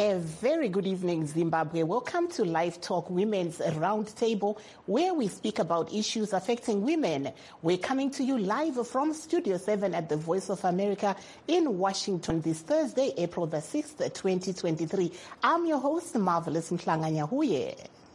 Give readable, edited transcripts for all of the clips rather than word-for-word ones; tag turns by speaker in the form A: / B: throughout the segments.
A: A very good evening, Zimbabwe. Welcome to Live Talk Women's Roundtable, where we speak about issues affecting women. We're coming to you live from Studio 7 at the Voice of America in Washington this Thursday, April the 6th, 2023. I'm your host, Marvelous Mhlanga-Nyahuye.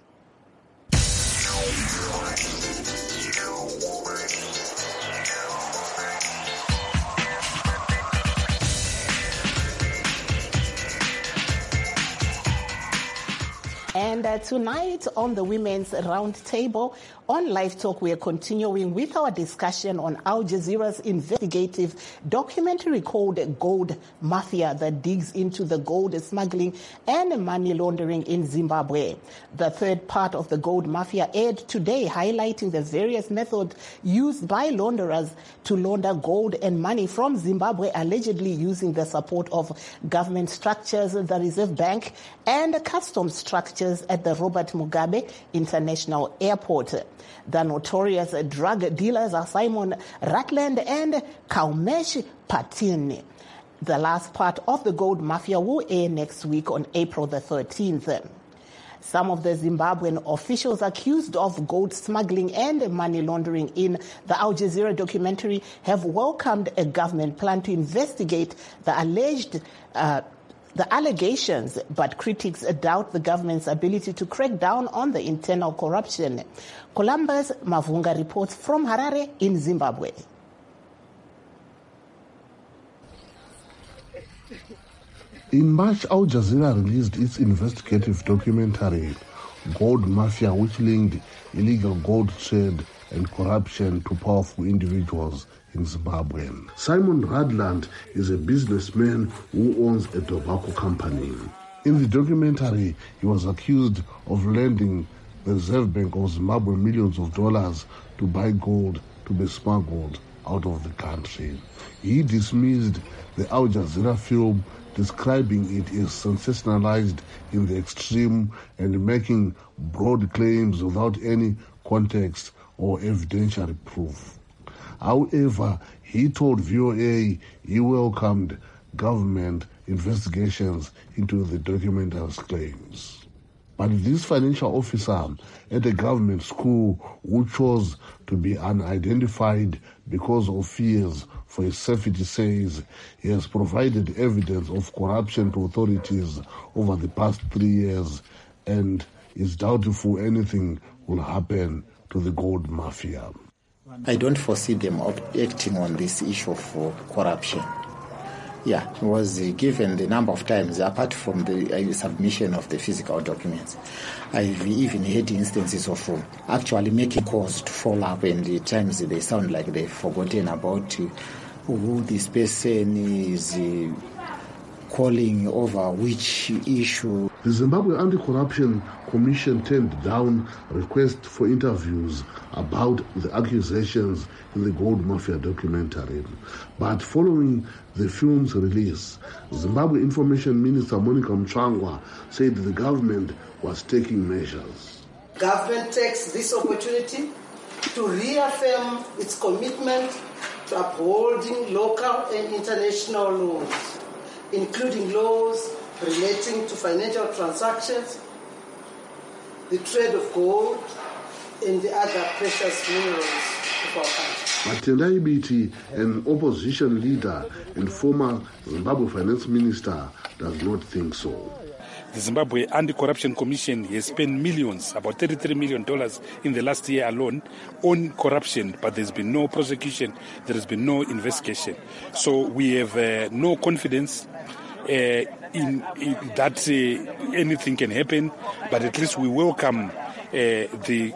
A: And tonight on the Women's Roundtable on Live Talk, we are continuing with our discussion on Al Jazeera's investigative documentary called Gold Mafia that digs into the gold smuggling and money laundering in Zimbabwe. The third part of the Gold Mafia aired today, highlighting the various methods used by launderers to launder gold and money from Zimbabwe, allegedly using the support of government structures, the Reserve Bank, and customs structures at the Robert Mugabe International Airport. The notorious drug dealers are Simon Rutland and Kaumesh Patin. The last part of the Gold Mafia will air next week on April the 13th. Some of the Zimbabwean officials accused of gold smuggling and money laundering in the Al Jazeera documentary have welcomed a government plan to investigate the allegations, but critics doubt the government's ability to crack down on the internal corruption. Columbus Mavunga reports from Harare in Zimbabwe.
B: In March, Al Jazeera released its investigative documentary, Gold Mafia, which linked illegal gold trade and corruption to powerful individuals in Zimbabwe. Simon Rutland is a businessman who owns a tobacco company. In the documentary, he was accused of lending the Reserve Bank of Zimbabwe millions of dollars to buy gold to be smuggled out of the country. He dismissed the Al Jazeera film, describing it as sensationalized in the extreme and making broad claims without any context or evidentiary proof. However, he told VOA he welcomed government investigations into the documentary's claims. But this financial officer at a government school who chose to be unidentified because of fears for his safety says he has provided evidence of corruption to authorities over the past 3 years and is doubtful anything will happen to the gold mafia.
C: I don't foresee them acting on this issue of corruption. Yeah, it was given the number of times, apart from the submission of the physical documents. I've even had instances of actually making calls to follow up, and at times they sound like they've forgotten about who this person is calling over which issue.
B: The Zimbabwe Anti-Corruption Commission turned down requests for interviews about the accusations in the Gold Mafia documentary. But following the film's release, Zimbabwe Information Minister Monica Mchangwa said the government was taking measures.
D: Government takes this opportunity to reaffirm its commitment to upholding local and international laws, including laws relating to financial transactions, the trade of gold, and the other precious minerals of our country.
B: But Tendai Biti, an opposition leader and former Zimbabwe finance minister, does not think so.
E: The Zimbabwe Anti-Corruption Commission has spent millions, about $33 million in the last year alone, on corruption, but there's been no prosecution, there has been no investigation. So we have no confidence in that anything can happen, but at least we welcome the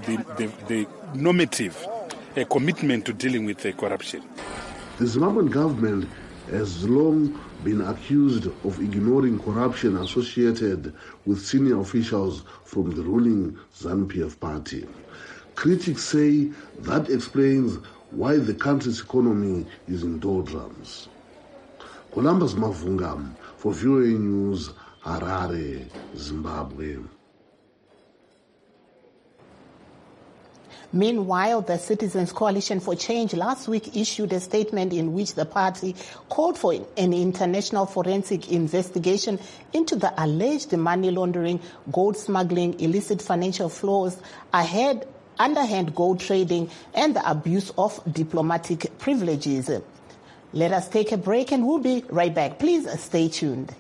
E: normative commitment to dealing with corruption.
B: The Zimbabwean government has long been accused of ignoring corruption associated with senior officials from the ruling ZANU-PF party. Critics say that explains why the country's economy is in doldrums. Columbus Mavunga for VOA News, Harare, Zimbabwe.
A: Meanwhile, the Citizens Coalition for Change last week issued a statement in which the party called for an international forensic investigation into the alleged money laundering, gold smuggling, illicit financial flows, underhand gold trading, and the abuse of diplomatic privileges. Let us take a break and we'll be right back. Please stay tuned.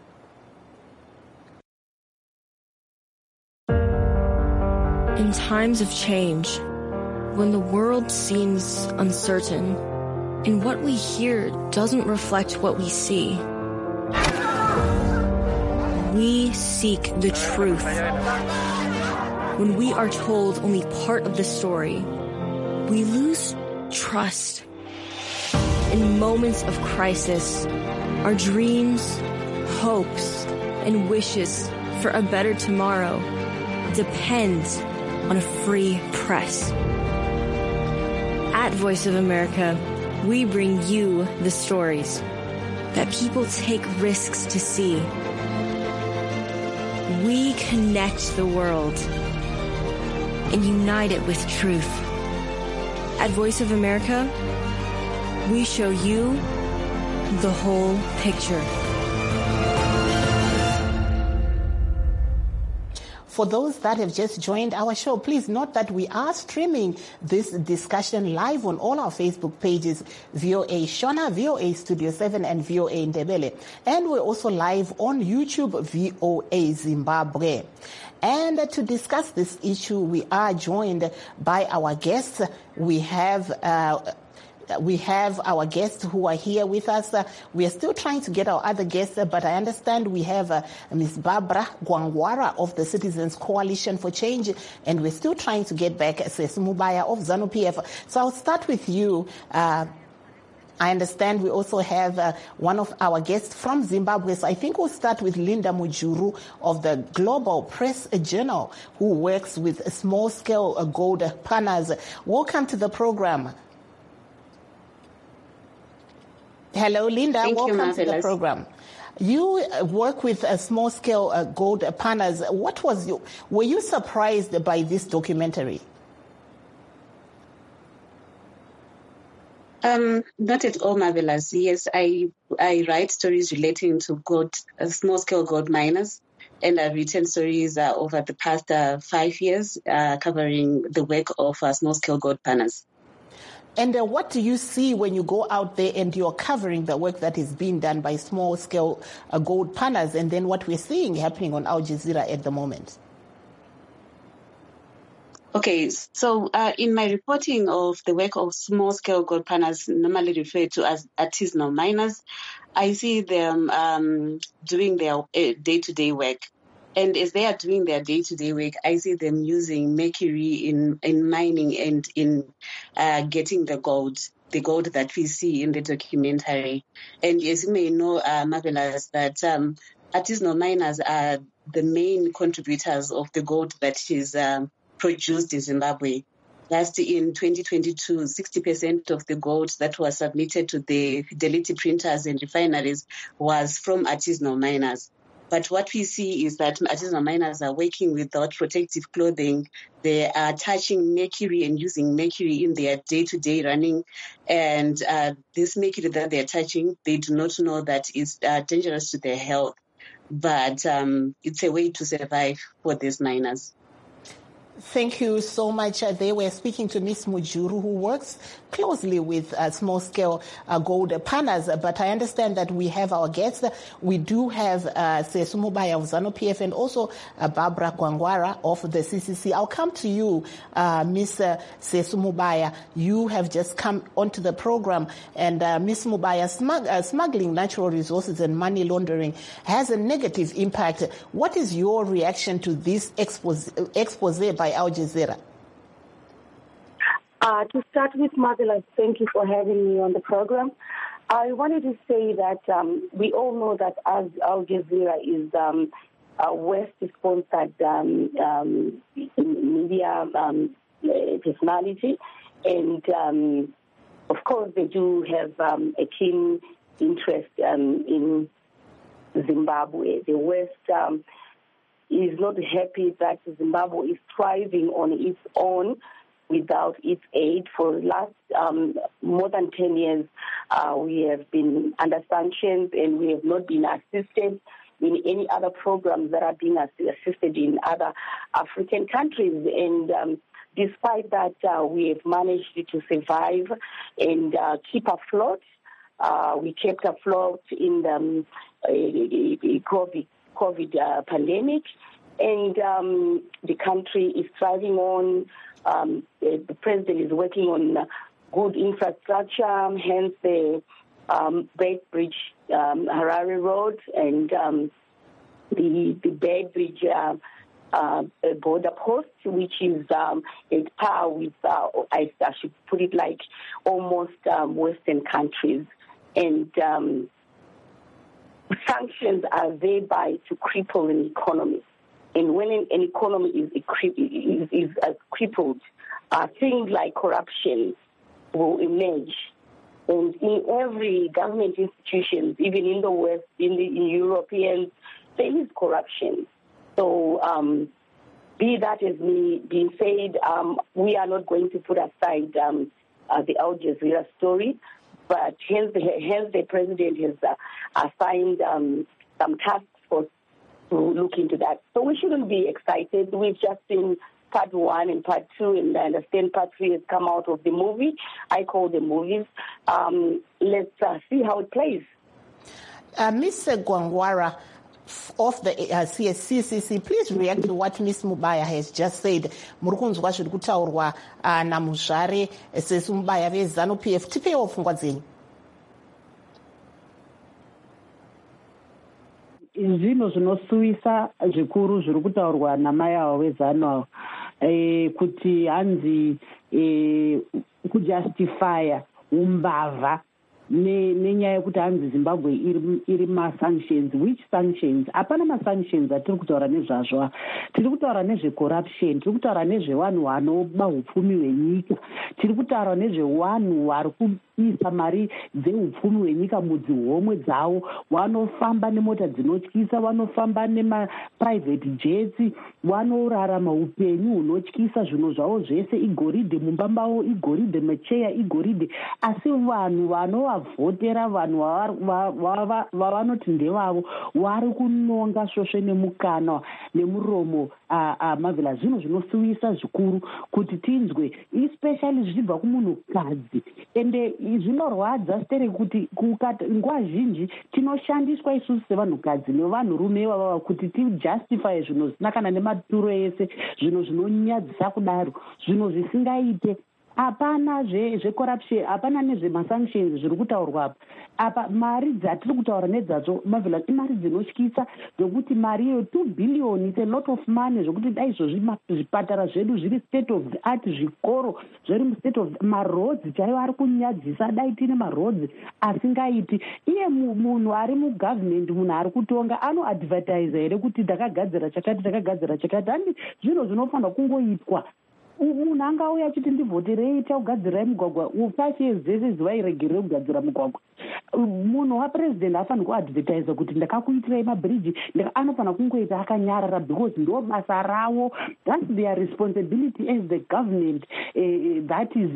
F: In times of change, when the world seems uncertain and what we hear doesn't reflect what we see, we seek the truth. When we are told only part of the story, we lose trust. In moments of crisis, our dreams, hopes, and wishes for a better tomorrow depend on a free press. At Voice of America, we bring you the stories that people take risks to see. We connect the world and unite it with truth. At Voice of America, we show you the whole picture.
A: For those that have just joined our show, please note that we are streaming this discussion live on all our Facebook pages, VOA Shona, VOA Studio 7, and VOA Ndebele. And we're also live on YouTube, VOA Zimbabwe. And to discuss this issue, we are joined by our guests. We have our guests who are here with us. We are still trying to get our other guests, but I understand we have Ms. Barbara Gwangwara of the Citizens Coalition for Change, and we're still trying to get back Sesu Mubaya of ZANU-PF. So I'll start with you. I understand we also have one of our guests from Zimbabwe. So I think we'll start with Linda Mujuru of the Global Press Journal, who works with small-scale gold panners. Welcome to the program. Hello, Linda. Welcome to the program. You work with small-scale gold panners. Were you surprised by this documentary?
G: Not at all, Marvelous. Yes, I write stories relating to small-scale gold miners, and I've written stories over the past 5 years covering the work of small-scale gold panners.
A: And what do you see when you go out there and you're covering the work that is being done by small-scale gold panners, and then what we're seeing happening on Al Jazeera at the moment?
G: Okay, so in my reporting of the work of small-scale gold panners, normally referred to as artisanal miners, I see them doing their day-to-day work. And as they are doing their day-to-day work, I see them using mercury in mining and in getting the gold that we see in the documentary. And as you may know, Marvelous, that artisanal miners are the main contributors of the gold that is produced in Zimbabwe. Last in 2022, 60% of the gold that was submitted to the Fidelity printers and refineries was from artisanal miners. But what we see is that artisanal miners are working without protective clothing. They are touching mercury and using mercury in their day-to-day running. And this mercury that they're touching, they do not know that it's dangerous to their health. But it's a way to survive for these miners.
A: Thank you so much. They were speaking to Ms. Mujuru, who works closely with small-scale gold panners. But I understand that we have our guests. We do have Sesu Mubaya of ZANU-PF and also Barbara Gwangwara of the CCC. I'll come to you, Ms. Sesu Mubaya. You have just come onto the program. And Ms. Mubaya, smuggling natural resources and money laundering has a negative impact. What is your reaction to this expose by Al Jazeera?
H: To start with, Marvelous, thank you for having me on the program. I wanted to say that we all know that as Al Jazeera is a West-sponsored media personality, and of course they do have a keen interest in Zimbabwe. The West is not happy that Zimbabwe is thriving on its own without its aid. For the last more than 10 years, we have been under sanctions and we have not been assisted in any other programs that are being assisted in other African countries. And despite that, we have managed to survive and keep afloat. We kept afloat in the COVID pandemic, and the country is thriving on. The president is working on good infrastructure, hence the Great Bridge Harare Road and the Bay Bridge border post, which is at par with, I should put it like, almost Western countries. And sanctions are thereby to cripple an economy. And when an economy is crippled, things like corruption will emerge. And in every government institution, even in the West, in Europeans, there is corruption. So, be that as being said, we are not going to put aside the Al Jazeera story, but hence the president has assigned some task force to look into that. So we shouldn't be excited. We've just seen part 1 and part 2, and I understand part 3 has come out of the movie. I call them movies. Let's see how it plays.
A: Ms. Gwangwara of the CCC, please react to what Ms. Mubaya has just said. Murukunzwa zviri kutaurwa naMuzvare sesu Mubaya veZANU-PF. Tipewo pfungwa dzenyu.
I: Zvinhu zvinosuwisa zvikuru zviri kutaurwa namai avo vezanu kuti hanzi kujustifya umbavha nenyaya yekuti hanzi Zimbabwe iri masanctions. Which sanctions? Hapana masanctions atiri kutaura nezvazvo. Tiri kutaura nezvecorruption, tiri kutaura nezvevanhu vanoba upfumi hwenyika, tiri kutaura nezvevanhu vari kuisa mari dzeupfumi hwenyika mudzihomwe dzavo, vanofamba nemota dzinotyisa, vanofamba nemaprivate jets, vanorarama upenyu hunotyisa, zvinhu zvavo zvese igoridhe, mumba mavo igoridhe, macheya igoridhe, asi vanhu vanovavhotera, vanhu vavanoti ndevavo, vari kunonga svosve nemukana nemuromo mavhila. Zvinhu zvinosuwisa zvikuru kuti tinzwe, especially zvichibva kumunhukadzi. Ende zvinorwadza stere kuti nguva zhinji tinoshandiswa isusu sevanhukadzi nevanhurume ivava kuti tijustify zvinhu zvisina kana nematuro ese, zvinhu zvinonyadzisa kudaro, zvinhu zvisingaite. Hapana zvecorruption, hapana nezvemasanctions zviri kutaurwa apa. Mari dzatiri kutaura nedzadzo mavhila imari dzinotyisa, zvokuti mari iyo 2 billion is a lot of money, zvokuti dai izvozvi zvipatara zvedu zviri state of the art, zvikoro zviri state of marodzi chaivo ari kunyadzisa, dai tine marodzi asingaiti. Iye munhu ari mugovernment, munhu ari kutonga, anoadvertise here kuti takagadzira chakati, handi zvinhu zvinofanira kungoitwa. Munhu angauya achiti ndivhoterei takugadzira mugwagwa 5 years dzese zvivairegerere kugadzira mugwagwa. Munhu wapresident afanira kuadvertise kuti ndakakuitirai mabhiriji, anofanira kungoita akanyarara because ndo basa ravo. That's their responsibility as the government that is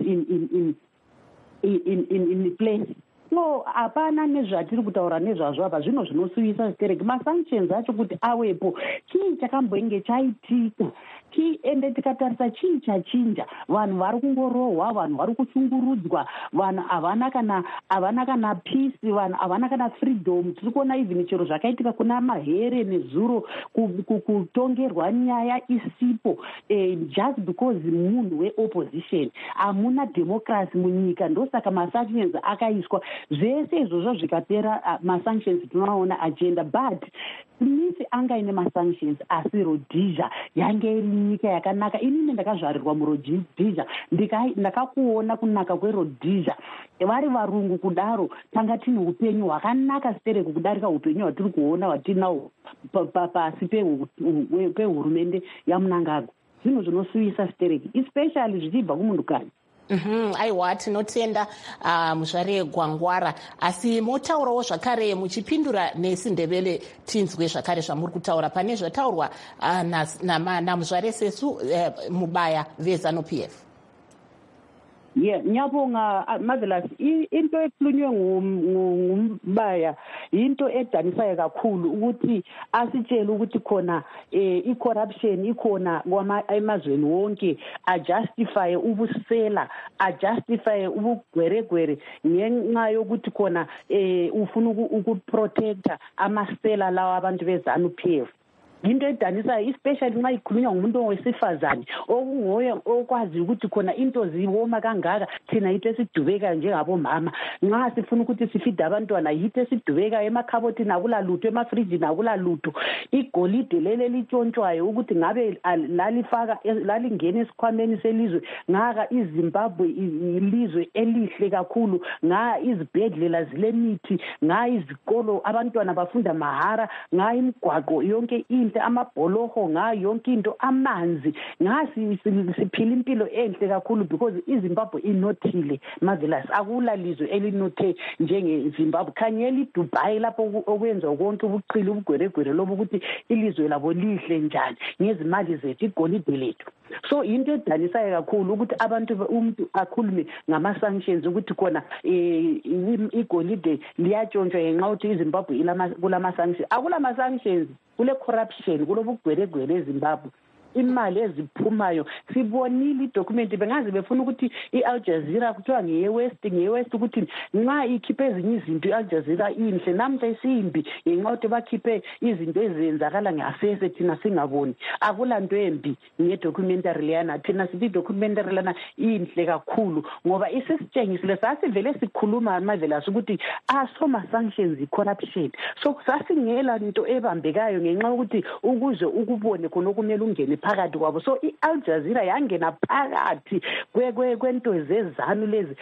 I: in place. So hapana nezvatiri kutaura nezvazvo apa, zvinhu zvinosuwisa zitereki. Masanctions acho kuti awepo, chii chakamboinge chaitika, ende tikatarisa chii chachinja. Vanhu vari kungorohwa, vanhu vari kushungurudzwa, vanhu havana kana peace, vanhu havana kana freedom. Tiri kuona even chero zvakaitika kuna Mahere neZuro, kutongerwa nyaya isipo just because munhu weopposition. Hamuna democracy munyika, ndosaka masanctions akaiswa. Zvese izvozvo zvikapera masanctions tunaona agenda, but Smith anga ine masanctions asi Rhodesia yange iri nyika yakanaka. Inini ndakazvarirwa muRhodesia, ndakakuona kunaka kweRhodesia. Vari varungu kudaro tanga tine upenyu hwakanaka sitereki kudarika upenyu hwatiri kuona hwatinahwo pasi pehurumende yaMnangagwa. Zvinhu zvinosuwisa sitereki, especially zvichibva kumunhukadzi.
A: Aiwa, tinotenda Muzvare Gwangwara, asi motaurawo zvakare muchipindura nesiNdebele tinzwe zvakare zvamuri kutaura pane zvataurwa naMuzvare sesu Mubaya veZANU-PF.
I: Ngiyabonga Marvelous. Into ekhulunywe ngumbaya into edanisayo kakhulu ukuthi asitshele ukuthi khona i-corruption ikhona emazweni wonke, ajustify ubusela, ajustify ubugweregwere ngenxa yokuthi khona ufuna ukuprotecta amasela lawa abantu beZANU-PF. Into edanisayo especially nxa ikhulunywa ngumuntu owesifazane okungoye okwazi ukuthi khona into ziwoma kangaka, thina yitho esidubeka njengabomama. Nxa sifuna ukuthi sifide abantwana yitho esidubeka emakhabothini akulalutho, emafrijini akulalutho. Igolide lele litshontshwayo ukuthi ngabe lalingena esikhwameni selizwe, ngaka iZimbabwe ilizwe elihle kakhulu, nga izibhedlela zilemithi, nga izikolo abantwana bafunda mahara, nga imigwaqo yonke amabholoho, nga yonke into, amanzi, nga siphila impilo enhle kakhulu because iZimbabwe inothile. Marvelous, akula lizwe elinothe njengeZimbabwe. Khanyela iDubai lapho okwenzwa konke ubuqili ubugweregwere lobo ukuthi ilizwe labo lihle njani ngezimali zethu, igolide lethu. So into edanisayo kakhulu ukuthi umuntu akhulume ngama-sanctions ukuthi khona igolide liyatshontshwa ngenxa ukuthi iZimbabwe kulama-sanctions. Akulama-sanctions, kule corruption, kulobugweregwere eZimbabwe. Imali eziphumayo sibonile idocument, bengaze befuna ukuthi iAl Jazeera kuthiwa ngeyewest ukuthi nxa ikhiphe ezinye izinto iAl Jazeera inhle, namhla isimbi ngenxa ukuthi bakhiphe izinto ezenzakala ngasese thina singaboni. Akulanto embi ngedocumentary leyana, thina sithi documentary lana inhle kakhulu ngoba isisitshengisile, sasivele sikhuluma Marvelous ukuthi asoma sanctions i-corruption. So sasingela into ebambekayo ngenxa ukuthi ukuze ukubone khona okumele ungene phakathi kwabo. So iAl Jazeera yangena phakathi kwento zeZANU lezi,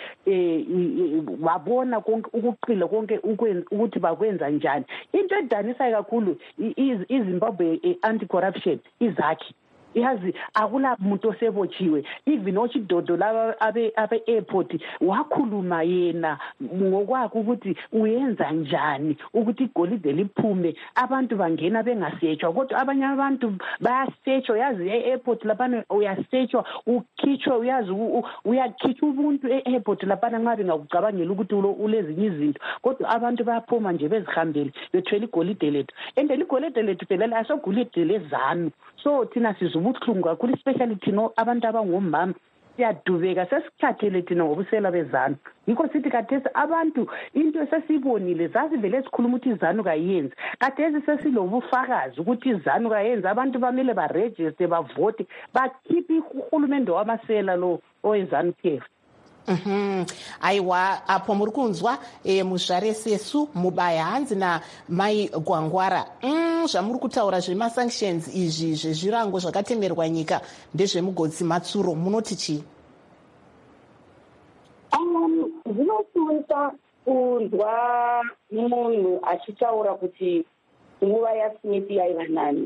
I: wabona konke ukuqila konke ukuthi bakwenza njani. Into edanisayo kakhulu iZimbabwe anti-corruption izakhi. Yazi akula muntu osebotshiwe, even ochidodo laba abe-airport wakhuluma yena ngokwakho ukuthi uyenza njani ukuthi igolide liphume, abantu bangena bengasetshwa, kodwa abanye abantu bayasetshwa. Yazi e-airport lapana uyasetshwa, ukhitshwa, uyazi uyakhitshwa ubuntu e-airport lapana nxa bengakucabangela ukuthi ulezinye izinto, kodwa abantu bayaphuma nje bezihambele bethwele igolide lethu. And igolide lethu phela asogolide leZANU. So thina ubuhlungu kakhulu, especially thina abantu abangomama siyadubeka, sesikhathele thina ngobusela beZANU. Yikho sithi kathesi abantu into esesibonile, zasivele sikhuluma ukuthi iZANU kayenzi, kathesi sesilobufakazi ukuthi iZANU kayenzi. Abantu bamele baregister, bavote, bakhiphe uhulumende wamasela lo oweZANU-PF.
A: Aiwa, apo muri kunzwa muzvare sesu mubaya hanzi naMai Gwangwara. Zvamuri kutaura zvemasanctions izvi zvezvirango zvakatemerwa nyika ndezvemugodzi Matsuro, munoti chii?
H: Zvinotsuwisa kunzwa munhu achitaura kuti nguva yaSmith yaiva nani.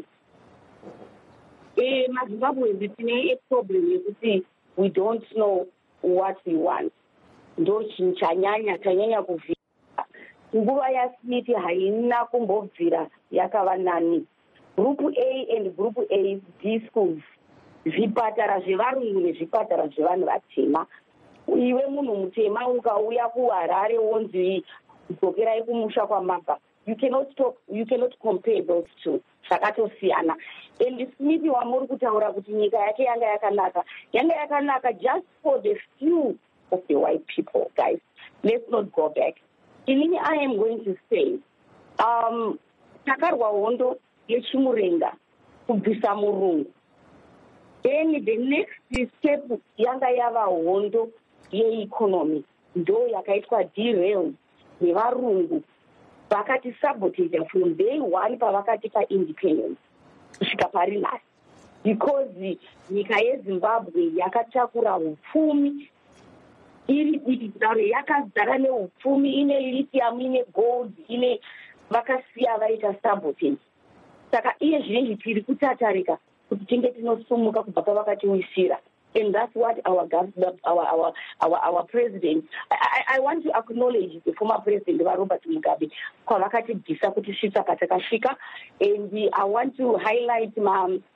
H: MaZimbabwe tine problem yekuti we don't know what we want. Ndo chanyanya kuvhira. Nguva yaSmith haina kumbobvira yakava nani. Group A and Group A D schools, zvipatara zvevarungu nezvipatara zvevanhu vatema. Iwe munhu mutema ukauya kuHarare wonzi dzokerai kumusha kwamabva, you cannot compare those two. Zvakatosiyana. And Smith wamuri kutaura kuti nyika yake yanga yakanaka just for the few of the white people. Guys, let's not go back. Inini I am going to say, takarwa hondo yechimurenga kubvisa murungu. Then the next step yanga yava hondo yeeconomy ndo yakaitwa derailed nevarungu vakati sabotage from day one pavakatipa independence kusvika pari nhasi, because nyika yeZimbabwe yakatakura upfumi iri diki kudare, yakazara neupfumi, ine lithium, ine gold, ine vakasiya vaita sabotage. Saka iye zvinezvi tiri kutatarika kuti tinge tinosumuka kubva pavakatiwisira. And that's what our president, I want to acknowledge the former president Robert Mugabe kwavakatibvisa kuti svitsa patakasvika, and I want to highlight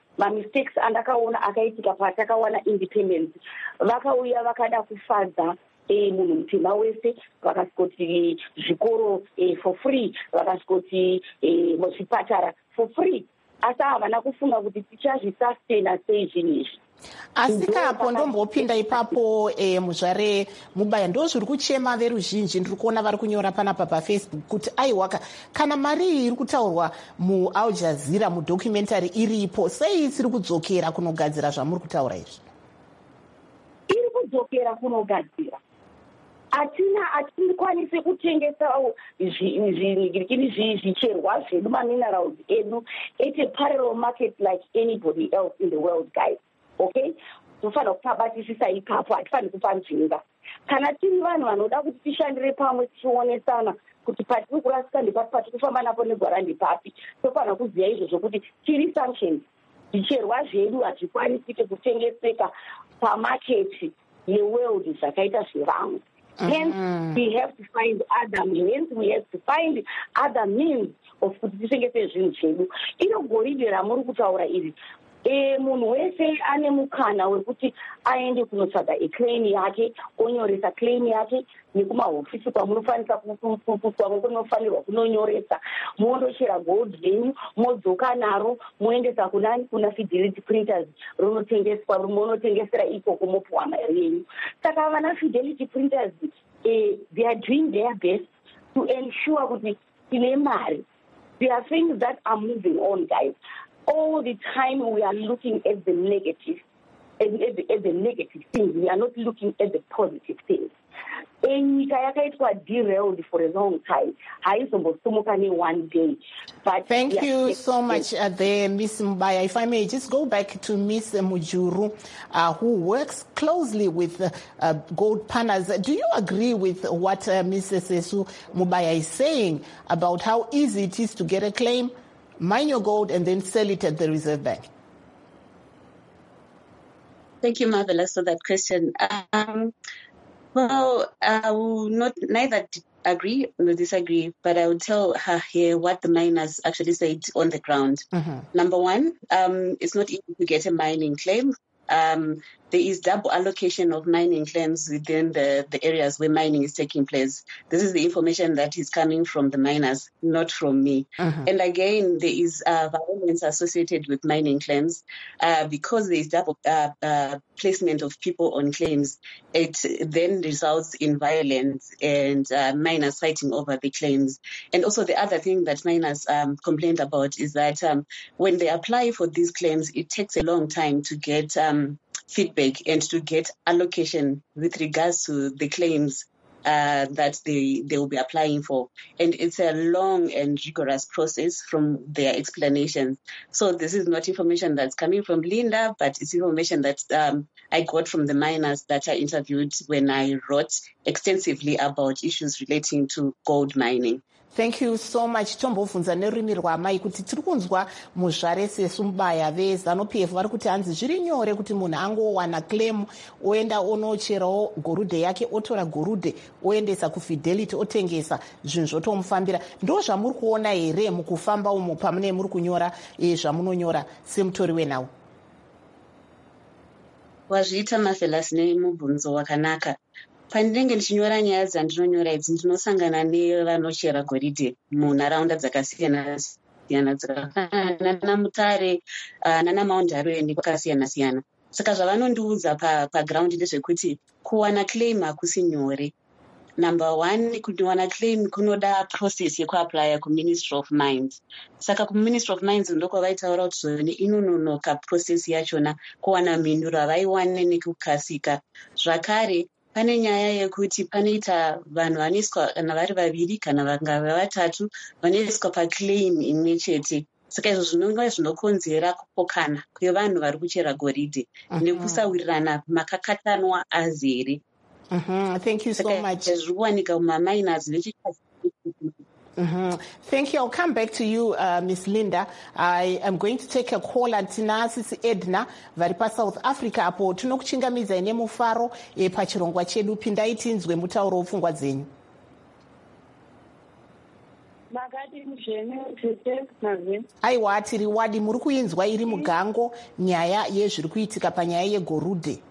H: mamistakes andakaona akaitika patakawana independence vakauya vakada kufadza munhu mutema wese vakasvika zvikoro for free vakasvika muzvipatara for free asi havana kufunga kuti tichazvisustain sei zvinhu izvi.
A: Asi kapo ndombopinda ipapo muzvare Mubaya ndozviri kuchema veruzhinji ndiri kuona vari kunyora panapa paFacebook kuti aiwaka kana mari iyi iri kutaurwa muAl Jazeera mudocumentary iripo sei isiri kudzokera kunogadzira zvamuri kutaura izvi?
H: Iri kudzokera kunogadzira. Hatikwanisi kutengesa zvicherwa zvedu maminerals edu at a parallel market like anybody else in the world, guys. Okay, tofanira kupabatisisa ipapo, hatifaniri kupa njinga. Kana tiri vanhu vanoda kuti tishandire pamwe tichionesana kuti patiri kurasika ndepapi, patiri kufamba napo negwara ndepapi, tofanira kuziva izvozvo kuti tiri sanctions. Zvicherwa zvedu hazvikwanisike kutengeseka pamaketi yeworld zvakaita zvevamwe. Hence, we have to find other means. We have to find other means of kuti tisengese zvinhu zvedu. Iro goridhe ramuri kutaura iri. Munhu wese ane mukana wekuti aende kunotsvaga claim yake, onyoresa claim yake nekumahofisi kwamunofanirwa kunonyoresa, mondochera gold renyu, modzoka naro, moendesa kuna fidelity printers, runotengeswa, monotengesera ikoko mopuwa mari yenyu. Saka vana fidelity printers, they are doing their best to ensure kuti tine mari. There are things that are moving on, guys. All the time we are looking at the negative, at the negative things. We are not looking at the positive things. Nyika yakaitwa derailed for a long time. Haizombosumuka ne one day. But
A: thank you so much there, Ms. Mubaya. If I may just go back to Ms. Mujuru, who works closely with gold panners. Do you agree with what Ms. Sesu Mubaya is saying about how easy it is to get a claim, mine your gold, and then sell it at the Reserve Bank?
G: Thank you, Marvelous, for that question. Well, I will neither agree nor disagree, but I will tell her here what the miners actually said on the ground. Number one, it's not easy to get a mining claim. There is double allocation of mining claims within the areas where mining is taking place. This is the information that is coming from the miners, not from me. And again, there is violence associated with mining claims because there is double placement of people on claims. It then results in violence and miners fighting over the claims. And also the other thing that miners complained about is that when they apply for these claims, it takes a long time to get feedback and to get allocation with regards to the claims that they will be applying for. And it's a long and rigorous process from their explanations. So this is not information that's coming from Linda, but it's information that I got from the miners that I interviewed when I wrote extensively about issues relating to gold mining.
A: Thank you so much. Tombobvunza nerurimi rwamai kuti tiri kunzwa muzvare Sesu Mubaya veZANU-PF vari kuti hanzi zviri nyore kuti munhu angowana claim oenda onocherawo gorude yake otora gorude oendesa kuFidelity otengesa zvinhu zvotomufambira. Ndo zvamuri kuona here mukufamba umo pamune muri kunyora zvamunonyora semutori weNhau?
G: Wazviita Marvelous nemubvunzo wakanaka. Pandinenge ndichinyora nyaya dzandinonyora idzi ndinosangana nevanochera goridhe munharaunda dzakasiyana siyana dzakafanana naMutare nanaMaundarwe nekwakasiyana siyana. Saka zvavanondiudza paground ndezvekuti kuwana claim hakusi nyore. Number one, kuwana claim kunoda process yekuapply kuMinistry of Mines. Saka kuMinistry of Mines ndoko vaitaura kuti zvone inononoka process yachona kuwana mhinduro havaiwane nekukasika. Zvakare pane nyaya yekuti panoita vanhu vanoiswa kana vari vaviri kana vangava vatatu vanoiswa paclaim imwe chete. Saka izvo zvinonga zvinokonzera kupokana kwevanhu vari kuchera goridhe nekusawirirana makakatanwa azere.
A: Thank you so much. Thank you. I'll come back to you, Miss Linda. I am going to take a call at Sisi Edna varipa South Africa apo tinokuchingamidza ine mufaro pachirongwa chedu. Pindai tinzwe mutauro wepfungwa dzenyu. aiwa tiri wadi muri kuinzwa iri mugango nyaya yezviri kuitika panyaya yegorudhe.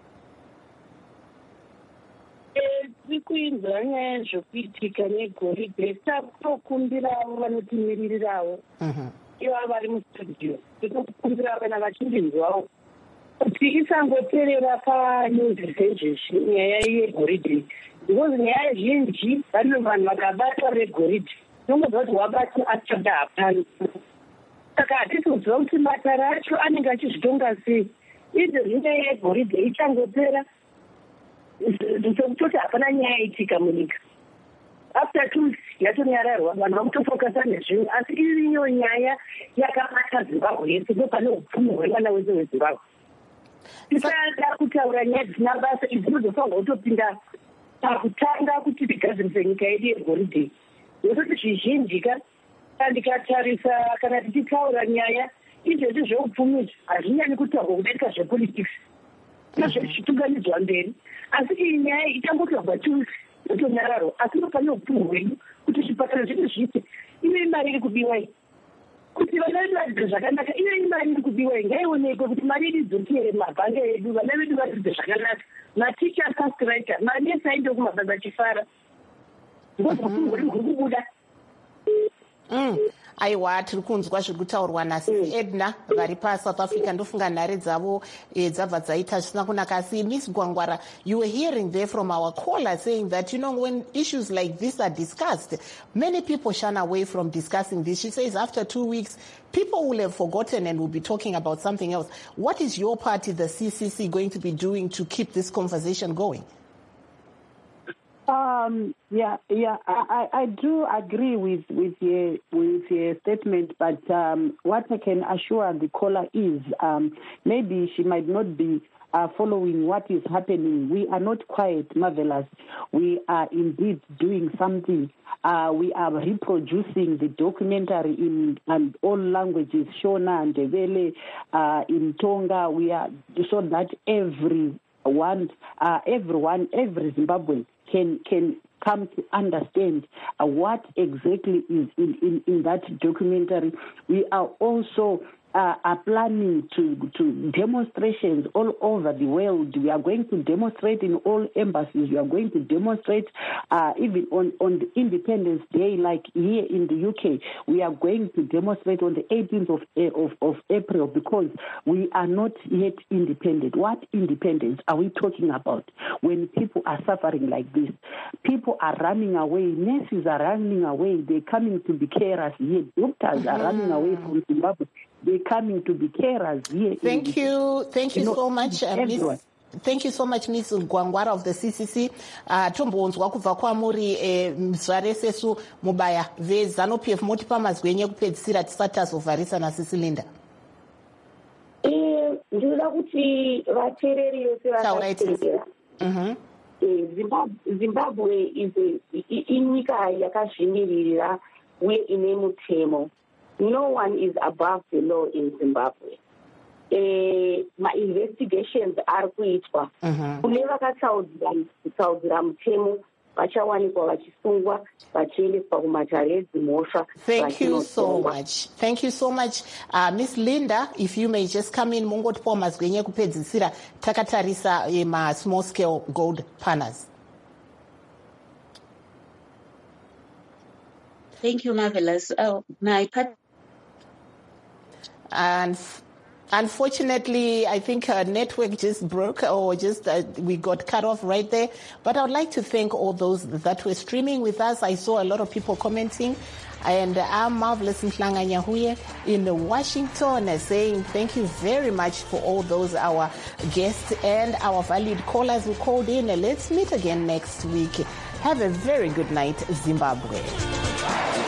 J: tiri kuinzwa nyaya zvekuitika negoridhe takutokumbira vanotimirirawo ivo vari mustudio titokumbira vana vachindinzwawo kuti isangoperera panyuzi dzezvezvi nyaya yegoridhe because nyaya zhinji vanhu vakabatwa regoridhe nomuziva kuti wabata achada hapana. Saka hatisi kuziva kuti matara acho anenge achizvitonga sei izvo zvinyaya yegoridhe ichangopera nditokutoti hapana nyaya itika munyika. After 2 weeks yatonyararwa vanhu vakutofokasa nezvimwe asi iriyo nyaya yakabata zimbabwe yese ndopane upfumi hwevana wese wezimbabwe. Tisada kutaura nyaya dzisina basa idzi dzinozofanirwa kutopinda pakutanga kuti tigadzirise nyika yedu yegoridhe. Nekuti zvizhinjika ndikatarisa kana tichitaura nyaya izvezvi zveupfumi hazvinyanyi kutaurwa kudarika zvepolitics nazvezvichitunganidzwa mberi asi iyi nyaya ichangotorwa chusi yotonyararwa asi nopane upfumi hwedu kuti zvipatara zvedu zviite ive mari iri kubiwa iyi kuti vana vedu vadzidze zvakanaka ive mari iri kubiwa iyi ngaionekwe kuti mari iri idzoti here mabhanga edu vana vedu vadzidze zvakanaka maticha fastraita manesi ainde kumabasa achifara ngozi upfumi hwedu huri kubuda.
A: aiwa tiri kunzwa zviri kutaurwa nasisi Edna vari paSouth Africa. Ndofunga nhare dzavo dzabva dzaita zvisina kunaka. Asi Miss Gwangwara, you were hearing there from our caller saying that, you know, when issues like this are discussed, many people shun away from discussing this. She says after 2 weeks, people will have forgotten and will be talking about something else. What is your party, the CCC, going to be doing to keep this conversation going? I do agree with your statement, but what I can assure the caller is maybe she might not be following what is happening. We are not quiet, Marvelous. We are indeed doing something. We are reproducing the documentary in all languages, Shona and Ndebele, in Tonga. We are so that every Zimbabwean can come to understand what exactly is in that documentary. We are also planning to demonstrations all over the world. We are going to demonstrate in all embassies. We are going to demonstrate even on the Independence Day, like here in the UK. We are going to demonstrate on the 18th of April because we are not yet independent. What independence are we talking about when people are suffering like this? People are running away. Nurses are running away. They're coming to be carers here. Doctors are running away from Zimbabwe. They're coming to be carers here. Thank you so much, Miss. Thank you so much, Miss Gwangwara of the CCC. Tombonzwa kubva kwamuri mzvare sesu mubaya veZANU-PF moti pamazwi enyu ekupedzisira tisati tazovharisa naSisi Linda.
H: Ndinoda kuti vateereri yose vakateerera. Zimbabwe inyika yakazvimirira uye ine mutemo. No one is above the law in Zimbabwe. Ma-investigations are kuitwa. Kune vakatsaudira mutemo vachawanikwa vachisungwa vachiendeswa kumatare edzimhosva.
A: Thank you so much. Thank you so much. Miss Linda, if you may just come in, mungotipawo mazwi enyu ekupedzisira takatarisa ma-small scale gold panels.
G: Thank you, Marvelous.
A: And unfortunately, I think her network just broke or just we got cut off right there. But I would like to thank all those that were streaming with us. I saw a lot of people commenting. And I'm Marvelous Mhlanga-Nyahuye in Washington saying thank you very much for all those, our guests and our valued callers who called in. Let's meet again next week. Have a very good night, Zimbabwe.